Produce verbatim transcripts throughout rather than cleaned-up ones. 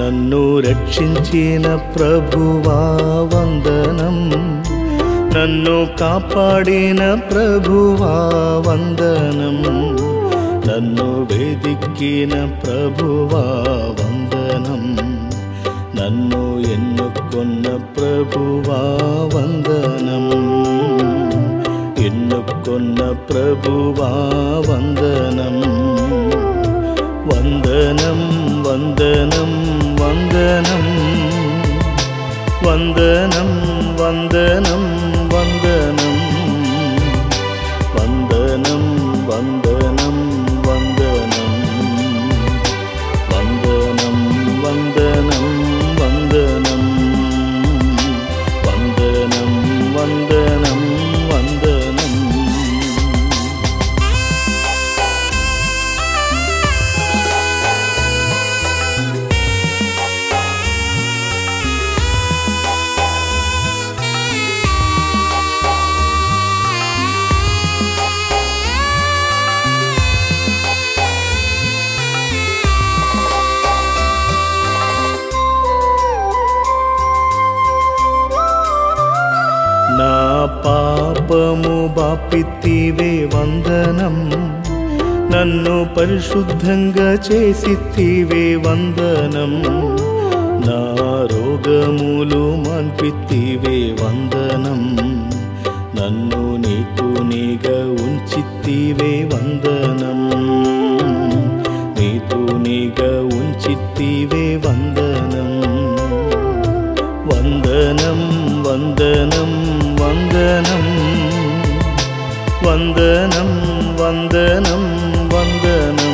నన్ను రక్షించిన ప్రభువా వందనం, నన్ను కాపాడిన ప్రభువా వందనం, నన్ను వెదికిన ప్రభువా వందనం, నన్ను ఎన్నుకొన్న ప్రభువా వందనం, ఎన్నుకొన్న ప్రభువా వందనం. వందనం వందనం వందనం వందనం వందనం వందనం వందనం వందనం వందనం వందనం వందనం వందనం వందనం వందనం వందనం. నా పాపము బాపితివే వందనం, నన్ను పరిశుద్ధంగా చేసితివే వందనం, నా రోగములు మాన్పితివే వందనం, నన్ను నీతునిగా ఉంచితివే వందనం, నీతునిగా ఉంచితివే వందనం. వందనం వందనం వందనం వందనం వందనం వందనం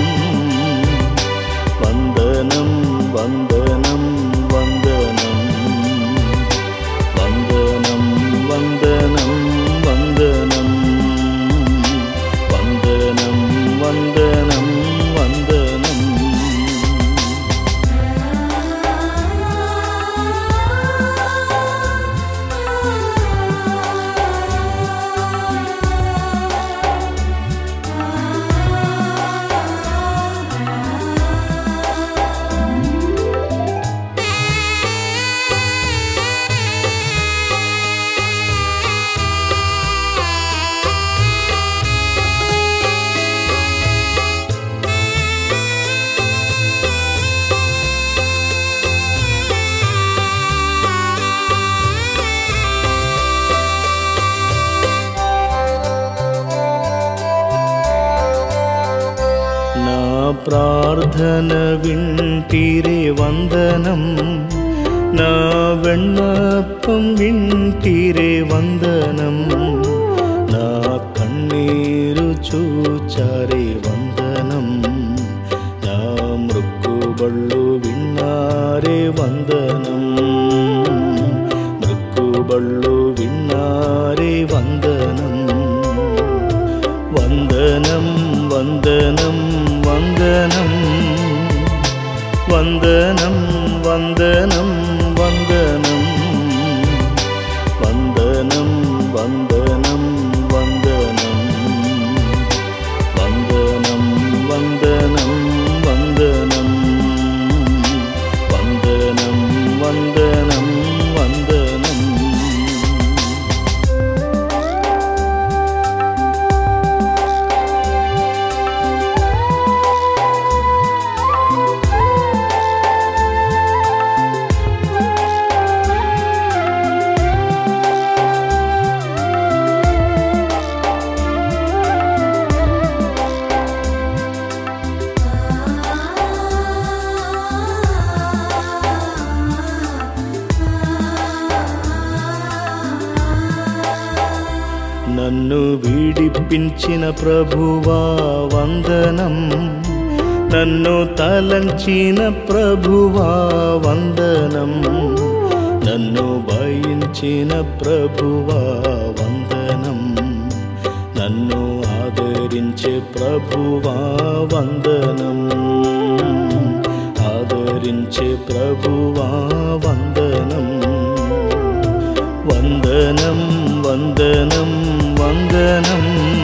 వందనం వందనం వందనం వందనం వందనం వందనం వందనం వందనం వందనం. ప్రార్థన వింటిరే వందనం, నా విన్నపం వింటిరే వందనం, నా కన్నీరు చూచారే వందనం, నా మృక్కుబళ్ళు విన్నారే వందనం, మృక్కుబళ్ళు విన్నారే వందనం. వందనం వందనం వందనం వందనం వందనం వందనం వందనం వందనం వందనం వందనం వందనం వందనం వందనం వందనం వందనం. నన్ను విడిపించిన ప్రభువా వందనం, నన్ను తలంచిన ప్రభువా వందనం, నన్ను భయించిన ప్రభువా వందనం, నన్ను ఆదరించే ప్రభువా వందనం, ఆదరించే ప్రభువా వందనం. వందనం వందనం వందనం